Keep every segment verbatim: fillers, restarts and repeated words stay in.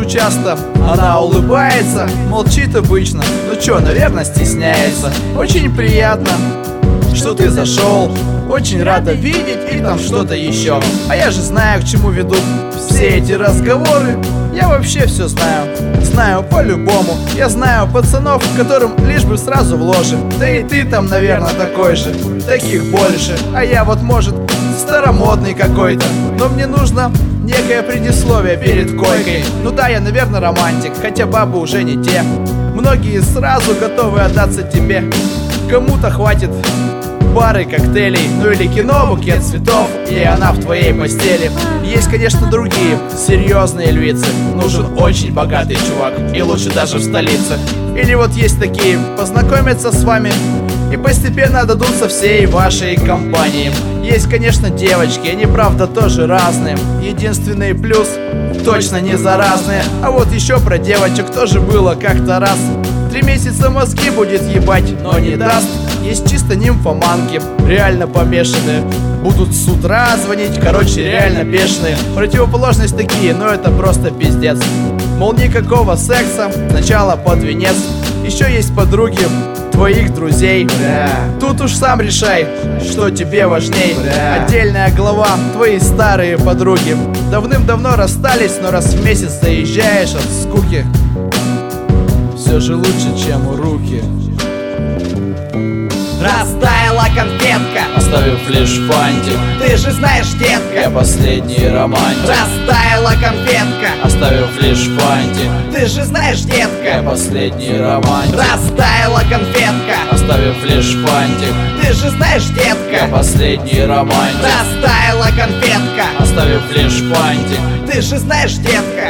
часто. Она улыбается, молчит обычно, ну чё, наверное, стесняется. Очень приятно, что ты зашел. Очень рада видеть и там что-то еще. А я же знаю, к чему ведут все эти разговоры. Я вообще все знаю, знаю по-любому. Я знаю пацанов, которым лишь бы сразу в ложе. Да и ты там, наверное, такой же, таких больше. А я вот, может, старомодный какой-то, но мне нужно некое предисловие перед койкой. Ну да, я, наверное, романтик, хотя бабы уже не те. Многие сразу готовы отдаться тебе. Кому-то хватит пары коктейлей, ну или кино, букет цветов, и она в твоей постели. Есть, конечно, другие серьезные львицы. Нужен очень богатый чувак, и лучше даже в столице. Или вот есть такие, познакомятся с вами и постепенно отдадутся всей вашей компании. Есть, конечно, девочки, они, правда, тоже разные. Единственный плюс — точно не заразные. А вот еще про девочек тоже было как-то раз. Три месяца мозги будет ебать, но не даст. Есть чисто нимфоманки, реально помешанные. Будут с утра звонить, короче, реально бешеные. Противоположность такие, но это просто пиздец. Мол, никакого секса, сначала под венец. Еще есть подруги твоих друзей. Бля. Тут уж сам решай, что тебе важней. Бля. Отдельная глава, твои старые подруги. Давным-давно расстались, но раз в месяц заезжаешь от скуки. Все же лучше, чем руки. Растаяла конфетка, оставив лишь фантик. Ты же знаешь, детка, я последний романтик. Растаяла конфетка, оставив лишь фантик. Ты же знаешь, детка, я последний романтик. Растаяла конфетка, оставив лишь фантик. Ты же знаешь, детка, я последний романтик. Растаяла конфетка, оставив лишь фантик. Ты же знаешь, детка.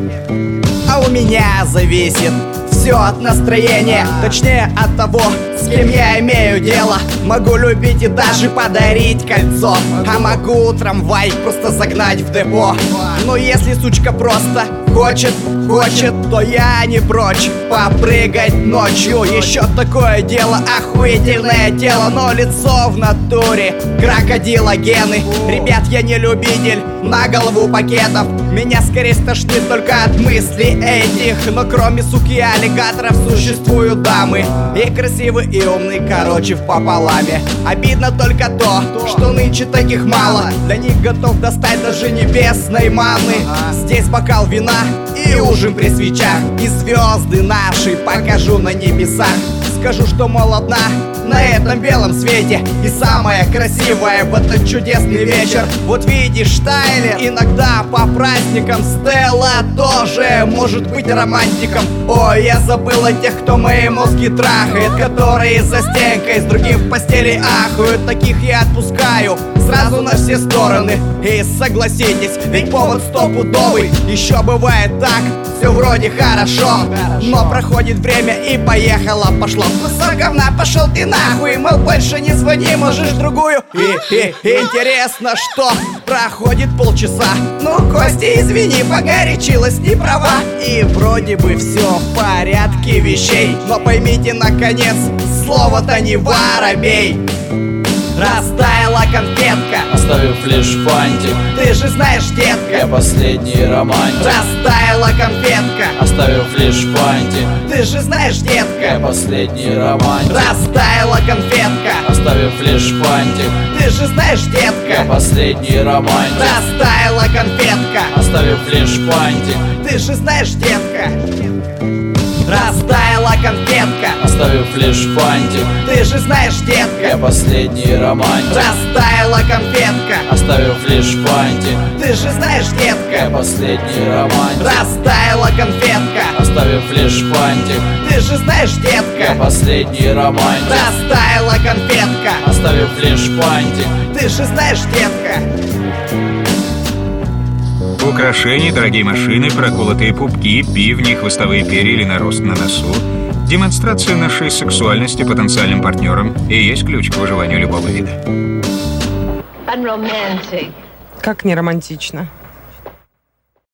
А у меня зависит все от настроения, точнее от того, с кем я имею дело. Могу любить и даже подарить кольцо, а могу трамвай просто загнать в депо. Но если сучка просто хочет, хочет, то я не прочь попрыгать ночью. Еще такое дело, охуительное тело, но лицо в натуре крокодила гены. Ребят, я не любитель на голову пакетов. Меня скорее стошнит только от мыслей этих. Но кроме суки и аллигаторов существуют дамы, и красивый, и умный, короче, впополаме. Обидно только то, что нынче таких мало. Для них готов достать даже небесной маны. Здесь бокал вина и ужин при свечах, и звезды наши покажу на небесах. Скажу, что, мол, одна на этом белом свете, и самая красивая в этот чудесный вечер. Вот видишь, Тайлер, иногда по праздникам Стелла тоже может быть романтиком. Ой, я забыл о тех, кто мои мозги трахает, которые за стенкой с другим в постели ахают. Таких я отпускаю сразу на все стороны. И согласитесь, ведь повод стопудовый. Еще бывает так, все вроде хорошо, но проходит время и поехало, пошло. Кусок говна, пошел ты нахуй, мол, больше не звони, можешь другую. И, и интересно, что проходит полчаса. Ну, Костя, извини, погорячилась, не права. И вроде бы все в порядке вещей, но поймите, наконец, слово-то не воробей. Растаяла конфетка, оставив лишь фантик. Ты же знаешь, детка, я последний романтик. Растаяла конфетка, оставив лишь фантик. Ты же знаешь, детка, я последний романтик. Растаяла конфетка, оставив лишь фантик. Ты же знаешь, детка, я последний романтик. Растаяла конфетка, оставив лишь фантик. Ты же знаешь, детка. Растаяла конфетка, оставив лишь фантик. Ты же знаешь, детка, я последний романтик. Растаяла конфетка, оставив лишь фантик. Ты же знаешь, детка, я последний романтик. Растаяла конфетка, оставив лишь фантик. Ты же знаешь, детка, я последний романтик. Растаяла конфетка, оставив лишь фантик. Ты же знаешь, детка. Украшения, дорогие машины, проколотые пупки, бивни, хвостовые перья или нарост на носу. Демонстрация нашей сексуальности потенциальным партнерам и есть ключ к выживанию любого вида. Как не романтично.